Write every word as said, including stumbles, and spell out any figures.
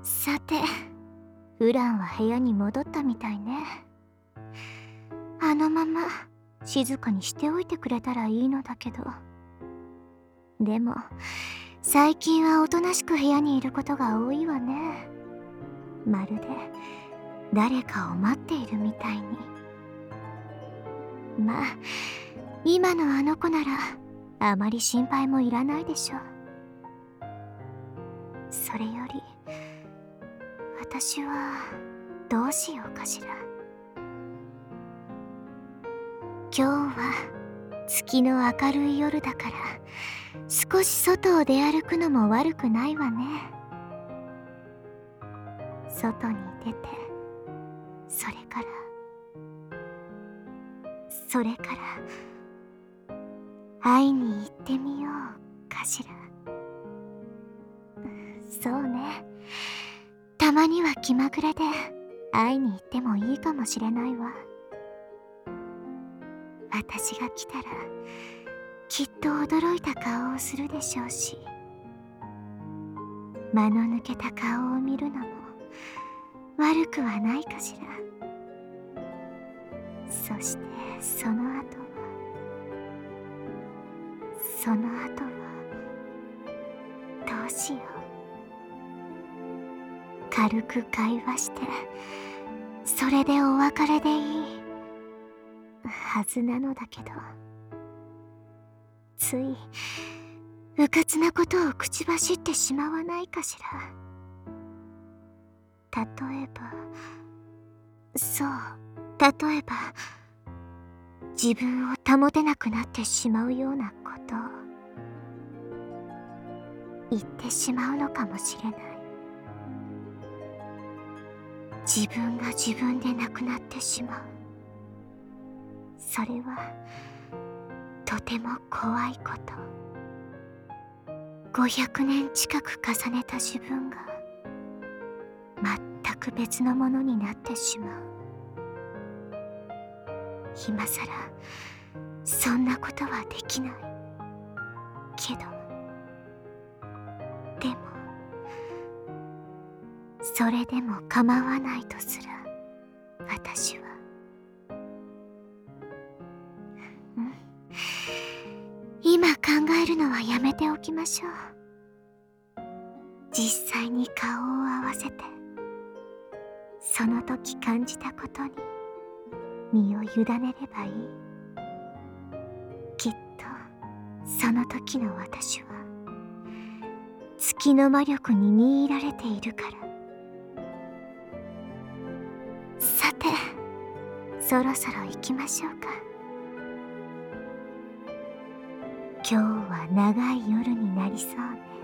さて、ウランは部屋に戻ったみたいね。あのまま静かにしておいてくれたらいいのだけど。でも最近はおとなしく部屋にいることが多いわね。まるで誰かを待っているみたいに。まあ今のあの子ならあまり心配もいらないでしょう。それより私はどうしようかしら。今日は月の明るい夜だから少し外を出歩くのも悪くないわね。外に出て、それからそれから会いに行ってみようかしら。そうね、たまには気まぐれで会いに行ってもいいかもしれないわ。私が来たらきっと驚いた顔をするでしょうし、間の抜けた顔を見るのも悪くはないかしら。そしてその後はその後はどうしよう。軽く会話してそれでお別れでいいはずなのだけど、ついうかつなことを口走ってしまわないかしら。例えばそう例えば自分を保てなくなってしまうようなことを言ってしまうのかもしれない。自分が自分でなくなってしまう。それはとても怖いこと。ごひゃくねん近く重ねた自分が全く別のものになってしまう。今さらそんなことはできないけど、でもそれでも構わないとすら私は、うん、今考えるのはやめておきましょう。実際に顔を合わせてその時感じたことに身を委ねればいい。きっとその時の私は月の魔力に見入られているから。さて、そろそろ行きましょうか。今日は長い夜になりそうね。